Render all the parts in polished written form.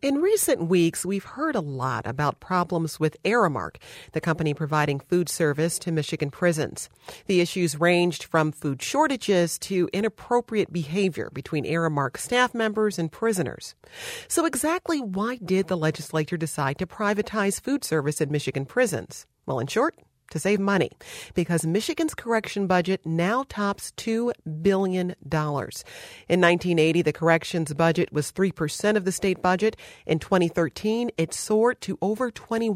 In recent weeks, we've heard a lot about problems with Aramark, the company providing food service to Michigan prisons. The issues ranged from food shortages to inappropriate behavior between Aramark staff members and prisoners. So exactly why did the legislature decide to privatize food service in Michigan prisons? Well, in short, to save money, because Michigan's correction budget now tops $2 billion. In 1980, the corrections budget was 3% of the state budget. In 2013, it soared to over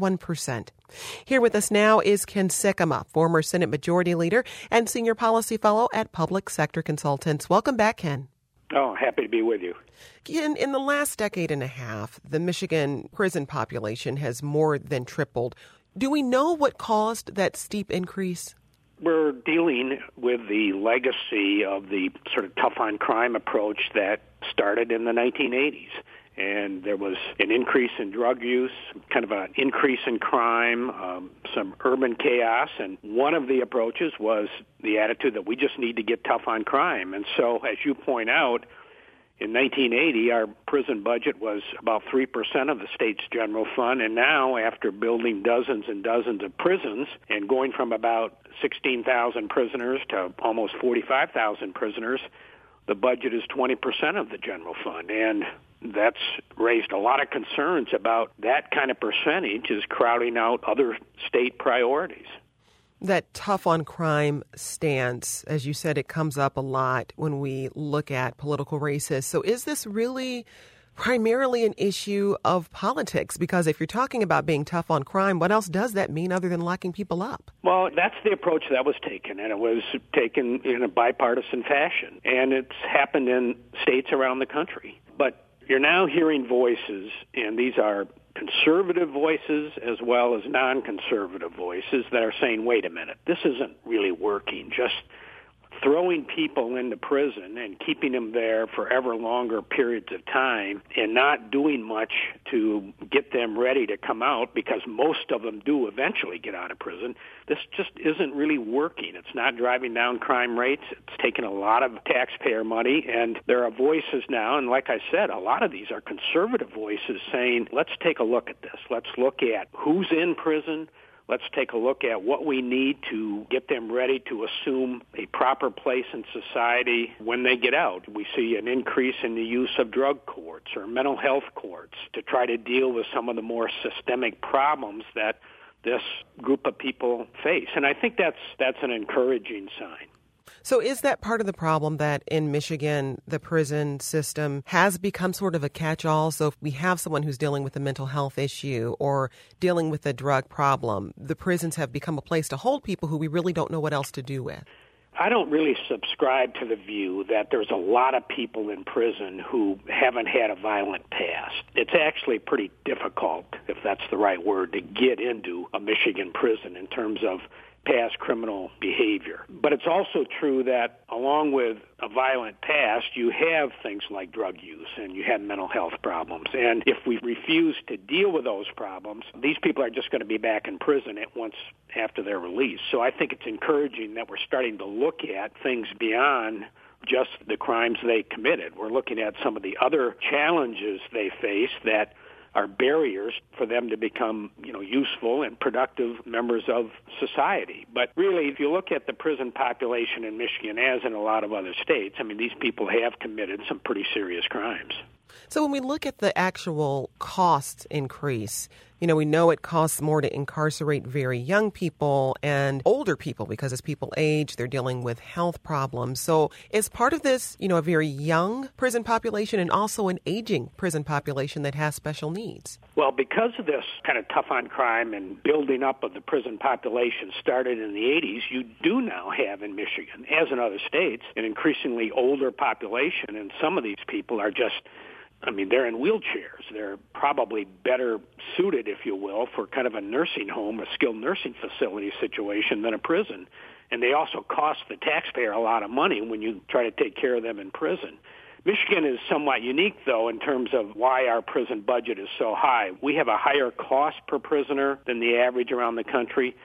21%. Here with us now is Ken Sikkema, former Senate Majority Leader and Senior Policy Fellow at Public Sector Consultants. Welcome back, Ken. Oh, happy to be with you. In the last decade and a half, the Michigan prison population has more than tripled. Do we know what caused that steep increase? We're dealing with the legacy of the sort of tough-on-crime approach that started in the 1980s. And there was an increase in drug use, kind of an increase in crime, some urban chaos. And one of the approaches was the attitude that we just need to get tough on crime. And so, as you point out, in 1980, our prison budget was about 3% of the state's general fund, and now, after building dozens and dozens of prisons and going from about 16,000 prisoners to almost 45,000 prisoners, the budget is 20% of the general fund, and that's raised a lot of concerns about that kind of percentage is crowding out other state priorities. That tough-on-crime stance, as you said, it comes up a lot when we look at political races. So is this really primarily an issue of politics? Because if you're talking about being tough on crime, what else does that mean other than locking people up? Well, that's the approach that was taken, and it was taken in a bipartisan fashion. And it's happened in states around the country. But you're now hearing voices, and these are conservative voices as well as non-conservative voices that are saying, wait a minute, this isn't really working. Just throwing people into prison and keeping them there for ever longer periods of time and not doing much to get them ready to come out, because most of them do eventually get out of prison, this just isn't really working. It's not driving down crime rates. It's taking a lot of taxpayer money, and there are voices now, and like I said, a lot of these are conservative voices saying, let's take a look at this. Let's look at who's in prison. Let's take a look at what we need to get them ready to assume a proper place in society when they get out. We see an increase in the use of drug courts or mental health courts to try to deal with some of the more systemic problems that this group of people face. And I think that's an encouraging sign. So is that part of the problem that in Michigan, the prison system has become sort of a catch-all? So if we have someone who's dealing with a mental health issue or dealing with a drug problem, the prisons have become a place to hold people who we really don't know what else to do with. I don't really subscribe to the view that there's a lot of people in prison who haven't had a violent past. It's actually pretty difficult, if that's the right word, to get into a Michigan prison in terms of past criminal behavior. But it's also true that along with a violent past, you have things like drug use and you have mental health problems. And if we refuse to deal with those problems, these people are just going to be back in prison at once after they're released. So I think it's encouraging that we're starting to look at things beyond just the crimes they committed. We're looking at some of the other challenges they face that are barriers for them to become, useful and productive members of society. But really, if you look at the prison population in Michigan, as in a lot of other states, these people have committed some pretty serious crimes. So when we look at the actual cost increase, we know it costs more to incarcerate very young people and older people because as people age, they're dealing with health problems. So is part of this, a very young prison population and also an aging prison population that has special needs? Well, because of this kind of tough on crime and building up of the prison population started in the 80s, you do now have in Michigan, as in other states, an increasingly older population, and some of these people are just they're in wheelchairs. They're probably better suited, if you will, for kind of a nursing home, a skilled nursing facility situation than a prison. And they also cost the taxpayer a lot of money when you try to take care of them in prison. Michigan is somewhat unique, though, in terms of why our prison budget is so high. We have a higher cost per prisoner than the average around the country,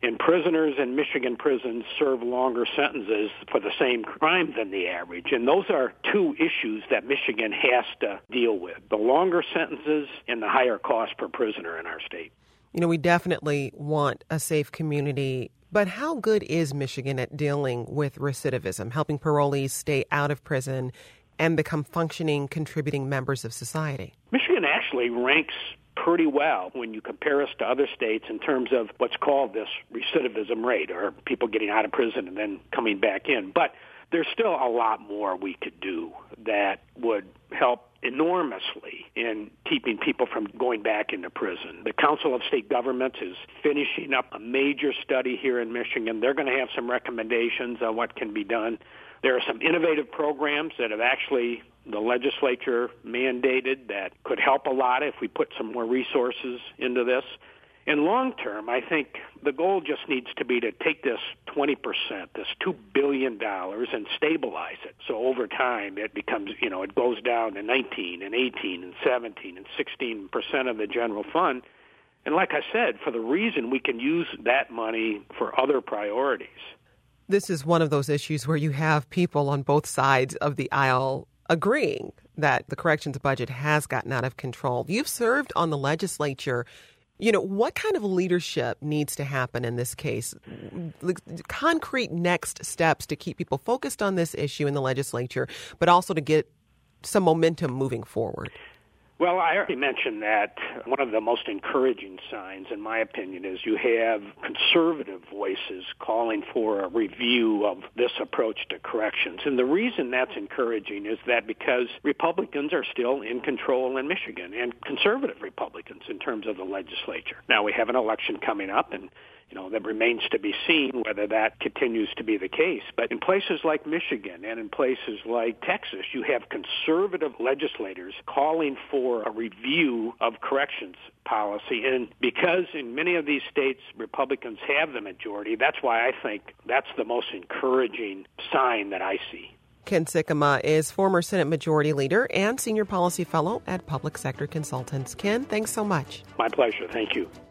And prisoners in Michigan prisons serve longer sentences for the same crime than the average. And those are two issues that Michigan has to deal with: the longer sentences and the higher cost per prisoner in our state. You know, we definitely want a safe community, but how good is Michigan at dealing with recidivism, helping parolees stay out of prison and become functioning, contributing members of society? Michigan actually ranks pretty well when you compare us to other states in terms of what's called this recidivism rate, or people getting out of prison and then coming back in. But there's still a lot more we could do that would help enormously in keeping people from going back into prison. The Council of State Governments is finishing up a major study here in Michigan. They're going to have some recommendations on what can be done. There are some innovative programs that have actually the legislature mandated that could help a lot if we put some more resources into this. In long term, I think the goal just needs to be to take this 20%, this $2 billion, and stabilize it. So over time, it becomes, it goes down to 19 and 18 and 17 and 16% of the general fund. And like I said, for the reason we can use that money for other priorities. This is one of those issues where you have people on both sides of the aisle agreeing that the corrections budget has gotten out of control. You've served on the legislature. What kind of leadership needs to happen in this case? Concrete next steps to keep people focused on this issue in the legislature, but also to get some momentum moving forward. Well, I already mentioned that one of the most encouraging signs, in my opinion, is you have conservative voices calling for a review of this approach to corrections. And the reason that's encouraging is that because Republicans are still in control in Michigan, and conservative Republicans in terms of the legislature. Now, we have an election coming up, and that remains to be seen whether that continues to be the case. But in places like Michigan and in places like Texas, you have conservative legislators calling for a review of corrections policy. And because in many of these states Republicans have the majority, that's why I think that's the most encouraging sign that I see. Ken Sikkema is former Senate Majority Leader and Senior Policy Fellow at Public Sector Consultants. Ken, thanks so much. My pleasure. Thank you.